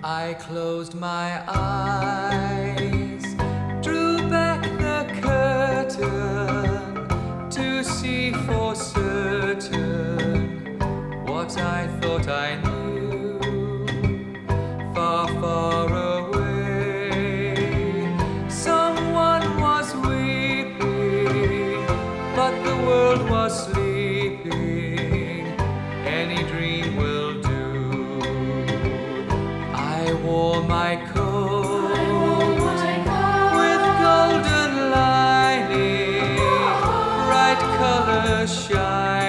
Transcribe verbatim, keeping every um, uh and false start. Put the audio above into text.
I closed my eyes, drew back the curtain to see for certain what I thought I knew. Far, far away, someone was weeping, but the world was sleeping. Any dream will do. I wore my coat, I wore my coat with golden lining, bright colors shining.